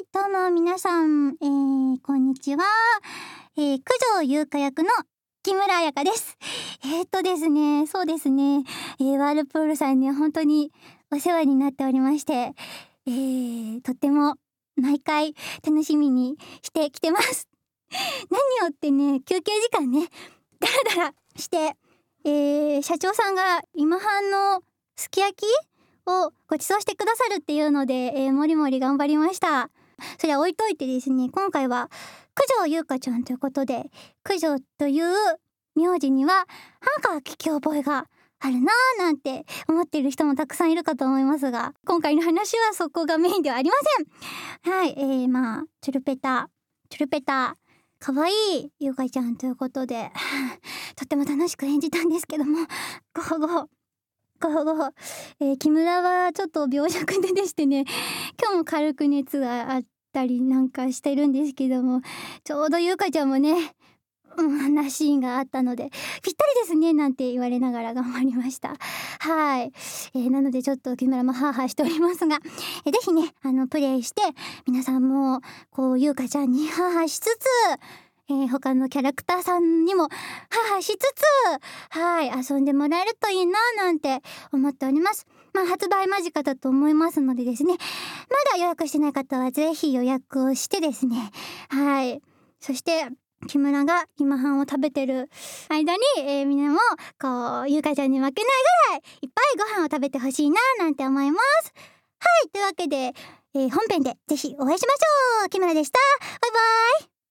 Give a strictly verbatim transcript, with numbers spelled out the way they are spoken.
どうも皆さん、えー、こんにちは、えー、九条優香役の木村彩香です。えーっとですねそうですね、えー、ワールプールさんに本当にお世話になっておりまして、えー、とっても毎回楽しみにしてきてます。何をってね、休憩時間ねダラダラして、えー、社長さんが今半のすき焼きをご馳走してくださるっていうので、えー、もりもり頑張りました。それは置いといてですね、今回は九条優香ちゃんということで、九条という名字にはなんか聞き覚えがあるなーなんて思っている人もたくさんいるかと思いますが、今回の話はそこがメインではありません。はい、えー、まあチュルペタチュルペタかわいい優香ちゃんということでとっても楽しく演じたんですけども、ごほごほごほごほ、えー、木村はちょっと病弱ででしてね、今日も軽く熱があったりなんかしてるんですけども、ちょうど優香ちゃんもね、うん、なシーンがあったのでぴったりですねなんて言われながら頑張りました。はい、えー、なのでちょっと木村もハーハーしておりますが、えー、ぜひねあのプレイして皆さんもこう優香ちゃんにハーハーしつつ、えー、他のキャラクターさんにもハーハーしつつ、はい、遊んでもらえるといいななんて思っております。まあ発売間近だと思いますのでですね、まだ予約してない方はぜひ予約をしてですね、はい、そして木村が今半を食べてる間に、えー、みんなもこう優香ちゃんに負けないぐらいいっぱいご飯を食べてほしいななんて思います。はい、というわけで、えー、本編でぜひお会いしましょう。木村でした。バイバイ。